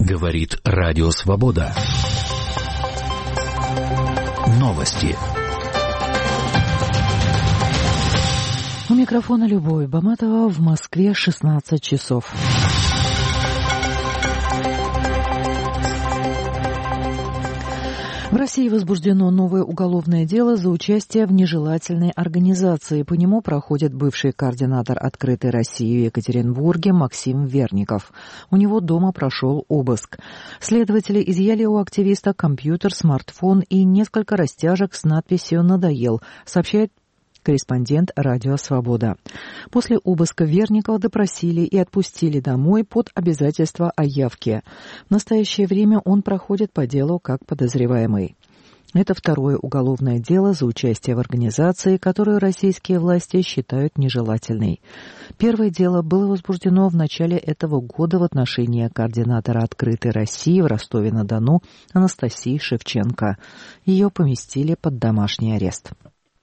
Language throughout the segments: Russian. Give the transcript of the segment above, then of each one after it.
Говорит Радио Свобода. Новости. У микрофона Любовь Баматова. В Москве 16 часов. В России возбуждено новое уголовное дело за участие в нежелательной организации. По нему проходит бывший координатор «Открытой России» в Екатеринбурге Максим Верников. У него дома прошел обыск. Следователи изъяли у активиста компьютер, смартфон и несколько растяжек с надписью «Надоел», сообщает корреспондент «Радио Свобода». После обыска Верникова допросили и отпустили домой под обязательство о явке. В настоящее время он проходит по делу как подозреваемый. Это второе уголовное дело за участие в организации, которую российские власти считают нежелательной. Первое дело было возбуждено в начале этого года в отношении координатора «Открытой России» в Ростове-на-Дону Анастасии Шевченко. Ее поместили под домашний арест.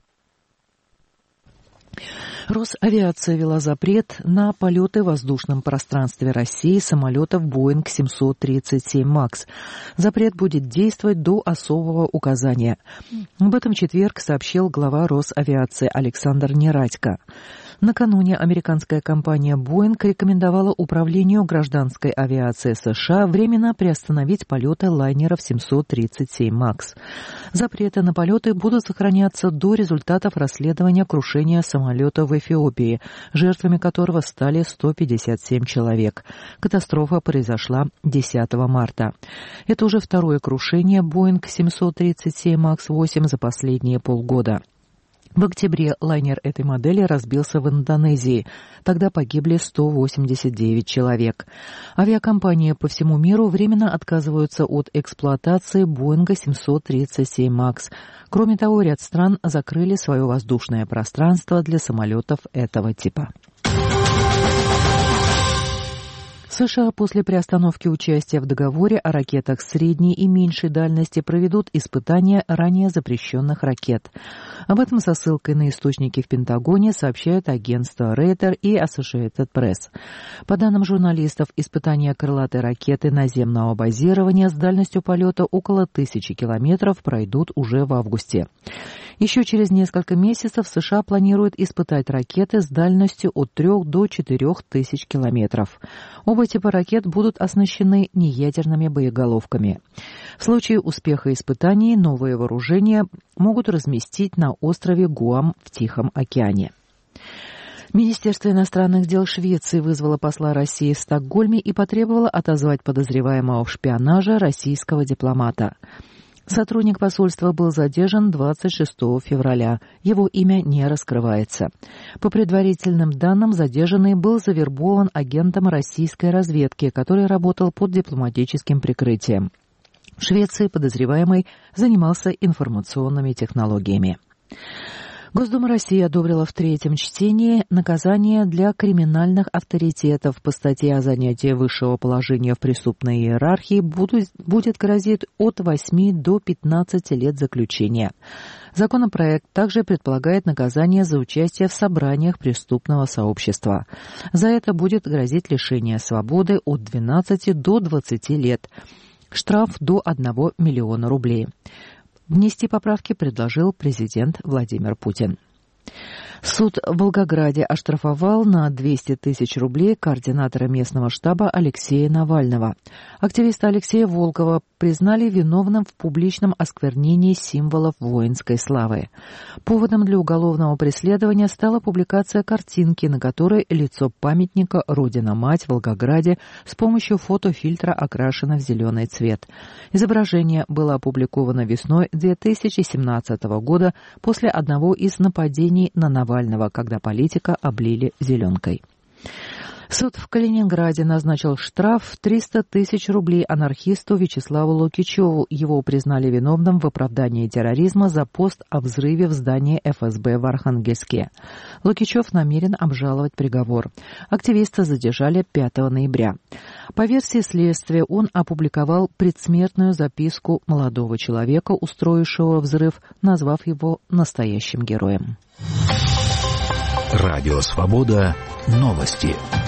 Росавиация ввела запрет на полеты в воздушном пространстве России самолетов Boeing 737 MAX. Запрет будет действовать до особого указания. Об этом в четверг сообщил глава Росавиации Александр Нерадько. Накануне американская компания Boeing рекомендовала Управлению гражданской авиации США временно приостановить полеты лайнеров 737 MAX. Запреты на полеты будут сохраняться до результатов расследования крушения самолета в Эфиопии, жертвами которого стали 157 человек. Катастрофа произошла 10 марта. Это уже второе крушение Boeing 737 MAX-8 за последние полгода. В октябре лайнер этой модели разбился в Индонезии. Тогда погибли 189 человек. Авиакомпании по всему миру временно отказываются от эксплуатации Боинга 737 MAX. Кроме того, ряд стран закрыли свое воздушное пространство для самолетов этого типа. США после приостановки участия в договоре о ракетах средней и меньшей дальности проведут испытания ранее запрещенных ракет. Об этом со ссылкой на источники в Пентагоне сообщают агентства Reuters и Associated Press. По данным журналистов, испытания крылатой ракеты наземного базирования с дальностью полета около 1000 километров пройдут уже в августе. Еще через несколько месяцев США планируют испытать ракеты с дальностью от 3 до 4 тысяч километров. Оба типа ракет будут оснащены неядерными боеголовками. В случае успеха испытаний новые вооружения могут разместить на острове Гуам в Тихом океане. Министерство иностранных дел Швеции вызвало посла России в Стокгольме и потребовало отозвать подозреваемого в шпионаже российского дипломата. Сотрудник посольства был задержан 26 февраля. Его имя не раскрывается. По предварительным данным, задержанный был завербован агентом российской разведки, который работал под дипломатическим прикрытием. В Швеции подозреваемый занимался информационными технологиями. Госдума России одобрила в третьем чтении наказание для криминальных авторитетов. По статье о занятии высшего положения в преступной иерархии будет грозить от 8 до 15 лет заключения. Законопроект также предполагает наказание за участие в собраниях преступного сообщества. За это будет грозить лишение свободы от 12 до 20 лет. Штраф до 1 миллиона рублей. Внести поправки предложил президент Владимир Путин. Суд в Волгограде оштрафовал на 200 тысяч рублей координатора местного штаба Алексея Навального. Активиста Алексея Волкова признали виновным в публичном осквернении символов воинской славы. Поводом для уголовного преследования стала публикация картинки, на которой лицо памятника «Родина-мать» в Волгограде с помощью фотофильтра окрашено в зеленый цвет. Изображение было опубликовано весной 2017 года после одного из нападений на Навального, когда политика облили зеленкой. Суд в Калининграде назначил штраф в 300 тысяч рублей анархисту Вячеславу Лукичеву. Его признали виновным в оправдании терроризма за пост о взрыве в здании ФСБ в Архангельске. Лукичев намерен обжаловать приговор. Активиста задержали 5 ноября. По версии следствия, он опубликовал предсмертную записку молодого человека, устроившего взрыв, назвав его настоящим героем. Радио Свобода. Новости.